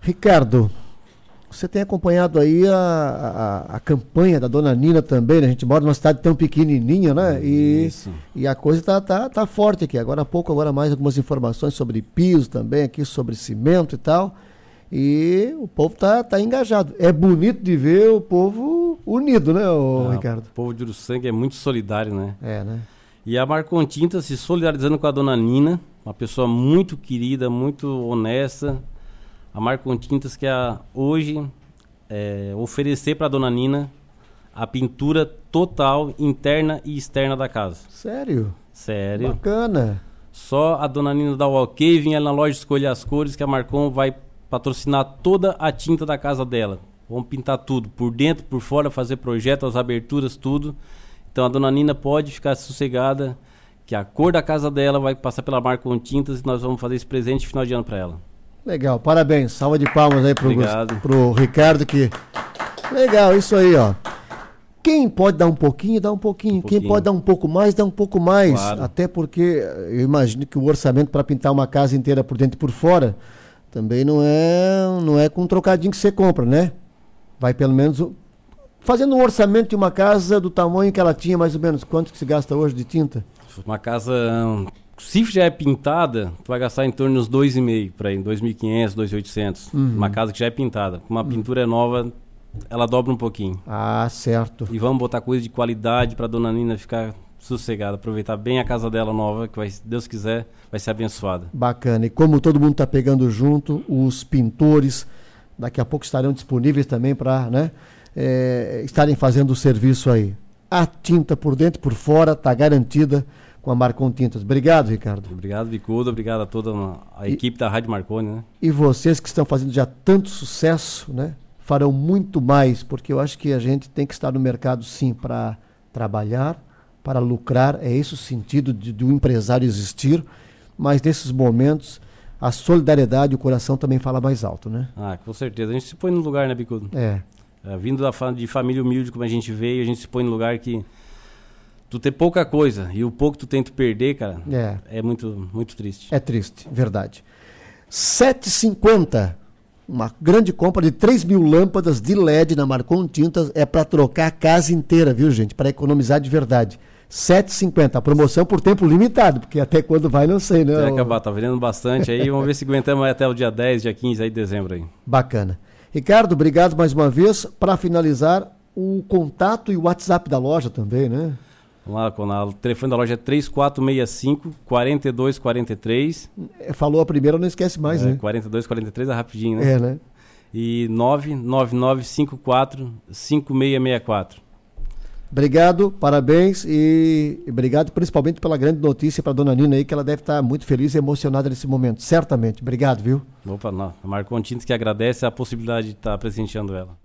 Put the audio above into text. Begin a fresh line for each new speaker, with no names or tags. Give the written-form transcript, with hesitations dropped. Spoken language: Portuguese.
Ricardo, você tem acompanhado aí a campanha da Dona Nina também, né? A gente mora numa cidade tão pequenininha, né? E a coisa tá forte aqui. Agora há pouco, agora mais algumas informações sobre piso também, aqui sobre cimento e tal. E o povo tá engajado. É bonito de ver o povo unido, né, Ricardo?
O povo de Uruçanga é muito solidário, né?
É, né?
E a Marcon Tintas se solidarizando com a Dona Nina, uma pessoa muito querida, muito honesta. A Marcon Tintas quer hoje oferecer para a Dona Nina a pintura total, interna e externa da casa.
Sério?
Sério.
Bacana.
Só a Dona Nina dá o ok, vinha na loja escolher as cores, que a Marcon vai patrocinar toda a tinta da casa dela. Vamos pintar tudo, por dentro, por fora, fazer projeto, as aberturas, tudo. Então a Dona Nina pode ficar sossegada, que a cor da casa dela vai passar pela Marcon Tintas e nós vamos fazer esse presente de final de ano para ela.
Legal, parabéns. Salva de palmas aí pro Ricardo, que... Legal, isso aí, ó. Quem pode dar um pouquinho, dá um pouquinho. Quem pode dar um pouco mais, dá um pouco mais. Claro. Até porque eu imagino que o orçamento para pintar uma casa inteira por dentro e por fora também não é com um trocadinho que você compra, né? Vai pelo menos fazendo um orçamento de uma casa do tamanho que ela tinha, mais ou menos. Quanto que se gasta hoje de tinta?
Uma casa, se já é pintada, tu vai gastar em torno dos 2,5 por aí, 2.500, 2.800. Uma casa que já é pintada. Uma pintura nova, ela dobra um pouquinho.
Ah, certo.
E vamos botar coisa de qualidade para Dona Nina ficar sossegada, aproveitar bem a casa dela nova, que vai, se Deus quiser, vai ser abençoada.
Bacana. E como todo mundo está pegando junto, os pintores daqui a pouco estarão disponíveis também para, né, estarem fazendo o serviço aí. A tinta por dentro e por fora está garantida com a Marcon Tintas. Obrigado, Ricardo.
Obrigado, Bicudo. Obrigado a toda a equipe da Rádio Marconi, né?
E vocês que estão fazendo já tanto sucesso, né, farão muito mais, porque eu acho que a gente tem que estar no mercado, sim, para trabalhar, para lucrar. É esse o sentido do empresário existir, mas nesses momentos a solidariedade e o coração também fala mais alto, né?
Ah, com certeza. A gente se põe no lugar, né, Bicudo? Vindo de família humilde como a gente veio, a gente se põe no lugar que tu tem pouca coisa e o pouco tu tenta perder, cara, é muito, muito triste.
É triste, verdade. 7,50, uma grande compra de 3.000 lâmpadas de LED na Marcon Tintas é para trocar a casa inteira, viu, gente? Para economizar de verdade. 7,50, a promoção por tempo limitado, porque até quando vai não sei, né?
Vai acabar, tá vendendo bastante aí, vamos ver se aguentamos até o dia 10, dia 15 aí de dezembro aí.
Bacana. Ricardo, obrigado mais uma vez. Para finalizar, o contato e o WhatsApp da loja também, né?
Vamos lá, o telefone da loja é 3465-4243.
Falou a primeira, não esquece mais, né?
4243 é rapidinho, né?
Né?
E 99954-5664.
Obrigado, parabéns e obrigado principalmente pela grande notícia para a Dona Nina aí, que ela deve estar muito feliz e emocionada nesse momento, certamente. Obrigado, viu?
Opa, não. A Marcon Tintas que agradece a possibilidade de estar presenteando ela.